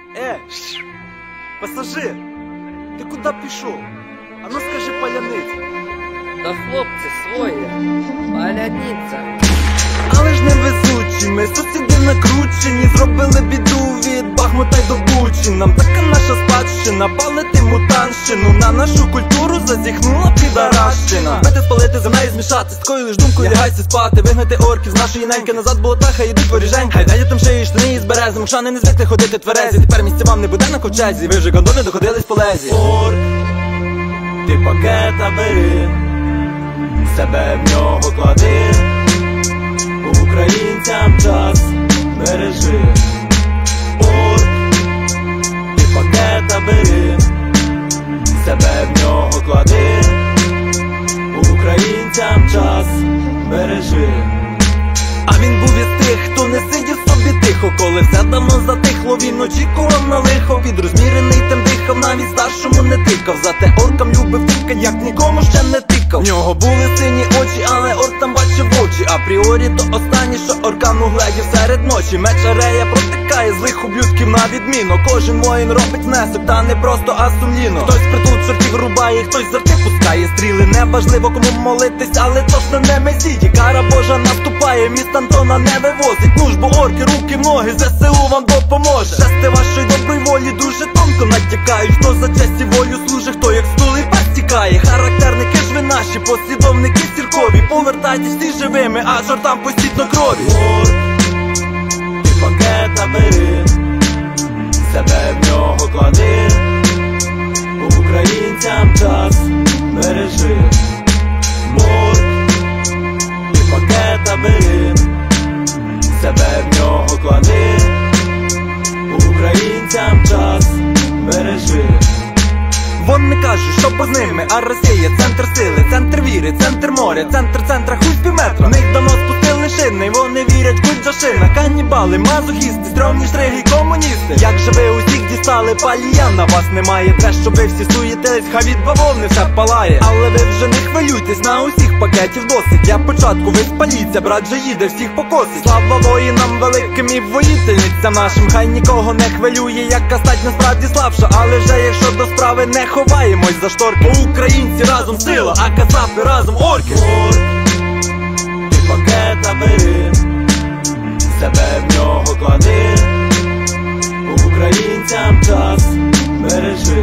Пасажир, ти куди пішов? А ну скажи паляниця. Та хлопці свої, паляниця. Але ж невезучі, ми сусіди накручені. Зробили біду від Бахмута й до Бучі. Нам така наша спадщина, палити мутанщину. На нашу культуру зазіхнула підаращина. Бити, спалити, землею змішати, з такою лиш думкою лягайся спати. Вигнати орків з нашої неньки, назад болотаха йдуть воріженьки. Хай дайте там шиї, штани із берези, мокшани не звикли ходити тверезі. Тепер місця вам не буде на ковчезі, ви вже гондони доходились по лезі. Орк, ти пакета бери, себе в нього клади. Українцям час бережи. Орк, ти пакета бери, себе в нього клади. Українцям час бережи. А він був із тих, хто не сидів собі тихо. Коли все давно затихло, він очікував на лихо. Підрозмірений тим дихав, навіть старшому не тикав. Зате оркам любив тикать, як нікому ще не тикав. В нього були сині очі, але орк там бачив очі. Апріорі то останнє, що оркам угледів серед ночі. Меч арея протикає злих ублюдків на відміну. Кожен воїн робить внесок, та не просто, а сумлінно. Хтось притул чортів рубає, хтось з арти пускає стріли. Неважливо кому молитись, але точно не месії. Кара Божа наступає, міст Антона не вивозить. Ну ж бо орки, руки в ноги, ЗСУ вам допоможе. Жести вашої доброї волі дуже тонко натякають. Хто за честь і волю служить, хто як стул і пас тікає. Характерники ж ви наші, послідовники сіркові. Повертайтесь всі живими, а жартам постійно крові. Орк, ти пакета бери, себе в нього клади. Українцям час бережи. Орк, ти пакета бери, себе в нього клади. Українцям час бережи. Вони кажуть, що поза ними, а Росія центр сили, центр віри, центр моря, центр центра, хуй півметра. В них давно спустили шини, і вони вірять культ за шина. Канібали, мазохісти, стрьомні штриги, комуністи. Як же ви усіх дістали, палія на вас немає. Те, що ви всі суєтились, хай від бавовни все палає. Але ви вже не хвилюйтесь, на усіх пакетів досить. Для початку ви спаліться, брат же їде, всіх покосить. Слава воїнам великим і воїтельницям нашим. Хай нікого не хвилює, яка стать насправді слабша. Але вже якщо до справи не ховаємось за шторки. Українці разом сила, а кацапи разом орки. Орк, ти пакета бери, себе в нього клади. Українцям час бережи.